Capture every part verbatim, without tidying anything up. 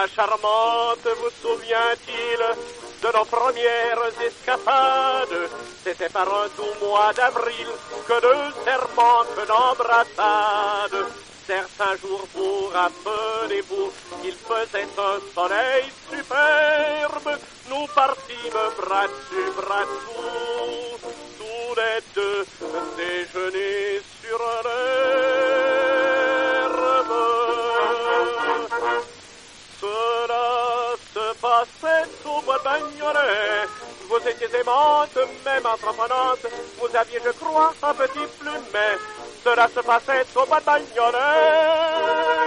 charmante vous souvient-il de nos premières escapades? C'était par un doux mois d'avril que de serments, que d'embrassades. Certains jours, vous rappelez-vous, il faisait un soleil superbe. Nous partîmes bras dessus, bras dessous, tous les deux déjeuner sur l'herbe. Cela se passait au bois de Bagnolet. Vous étiez aimante, même entreprenante. Vous aviez, je crois, un petit plumet. Cela se passait au bois de Bagnolet.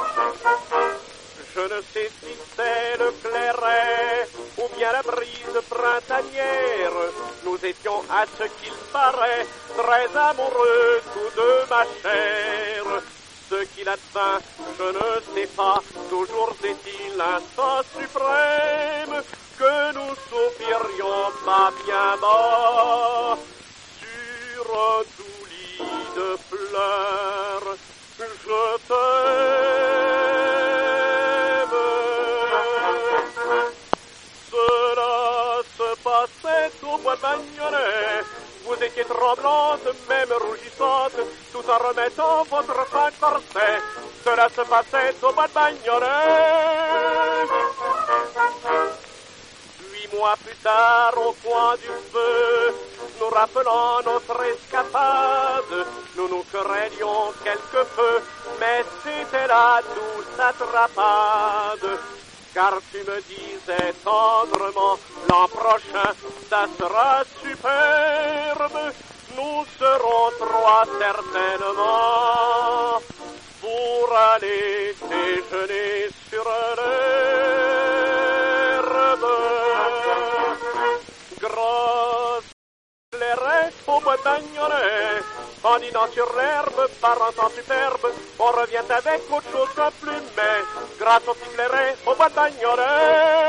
Je ne sais si c'est le clairet ou bien la brise printanière. Nous étions, à ce qu'il paraît, très amoureux tous deux, ma chère. Ce qu'il advint, je ne sais pas, toujours est-il l'instant suprême que nous soupirions pas bien bas sur un doux lit de fleurs. Je t'aime. Cela se passait au bois de Bagnolet. Vous étiez tremblante, même rougissante, tout en remettant votre fin corset. Cela se passait au bois de Bagnolet. Huit mois plus tard, au coin du feu, nous rappelant notre escapade, nous nous querellions quelque peu, mais c'était la douce attrapade. Car tu me disais tendrement, l'an prochain, ça sera superbe. Nous serons trois certainement pour aller déjeuner sur l'herbe. Grosse clairet au bois de Bagnolet, en dînant sur l'herbe, par un temps superbe, on revient avec autre chose qu'un plumet, grâce au petit clairet au bois de Bagnolet.